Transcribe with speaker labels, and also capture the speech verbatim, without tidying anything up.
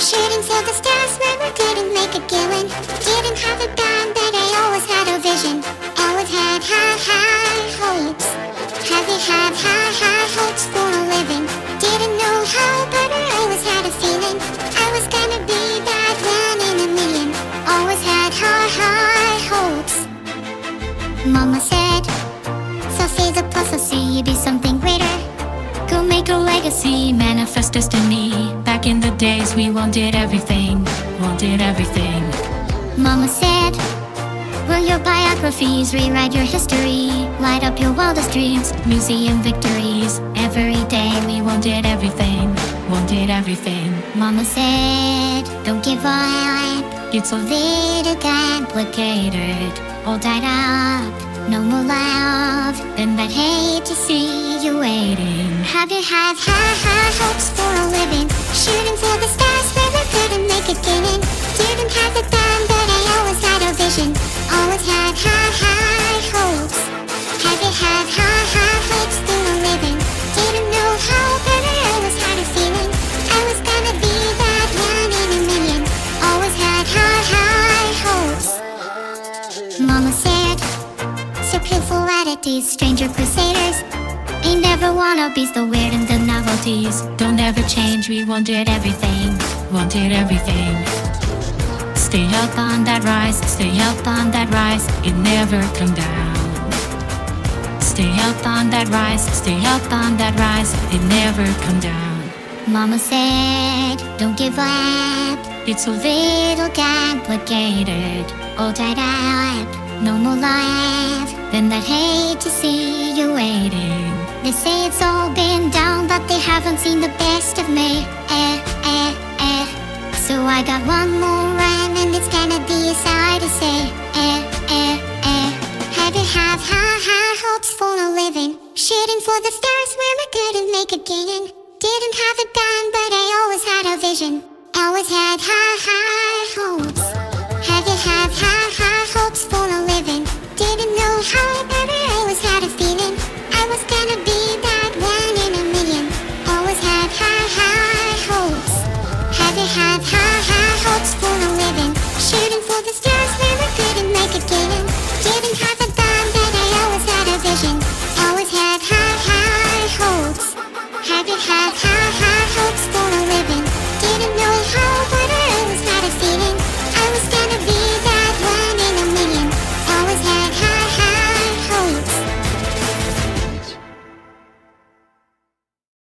Speaker 1: Shooting for the stars when we couldn't make a killing. Didn't have a gun, but I always had a vision. Always had high, high hopes. Have you had high, high hopes for a living? Didn't know how, but I always had a feeling I was gonna be that one in a million. Always had high, high hopes. Mama said, fulfill the prophecy, be something greater.
Speaker 2: Go make a legacy, manifest destiny. Back in the days we wanted everything, wanted everything.
Speaker 1: Mama said, will your biographies rewrite your history? Light up your wildest dreams,
Speaker 2: Museum victories. Every day we wanted everything, wanted everything.
Speaker 1: Mama said, don't give up.
Speaker 2: It's all
Speaker 1: Little complicated, all tied up. No more love,
Speaker 2: then I'd hate to see you waiting.
Speaker 1: have you had high, high hopes for a living? Shooting for the stars where we couldn't make a killing. Didn't have a gun, but I always had a vision. Always had high, high hopes. Have you had high, high hopes for a living? Didn't know how, but I always had a feeling I was gonna be that one in a million. Always had high, high hopes. Mama said, so beautiful oddities, stranger crusaders.
Speaker 2: Ain't never wanna be the weird and the novelties. Don't ever change, we wanted everything, wanted everything. Stay up on that rise, stay up on that rise, it never come down. Stay up on that rise, stay up on that rise, it never come down.
Speaker 1: Mama said, don't give up.
Speaker 2: It's a little complicated,
Speaker 1: All tied up, no more love.
Speaker 2: then I'd hate to see you waiting.
Speaker 1: They say it's all been down, but they haven't seen the best of me. Eh, eh, eh. So I got one more run, and it's gonna be a sigh to say. Eh, eh, eh. Have you had high, high hopes for a living? Shooting for the stars where we couldn't make a killing. Didn't have a gun, but I always had a vision. Always had high, high hopes.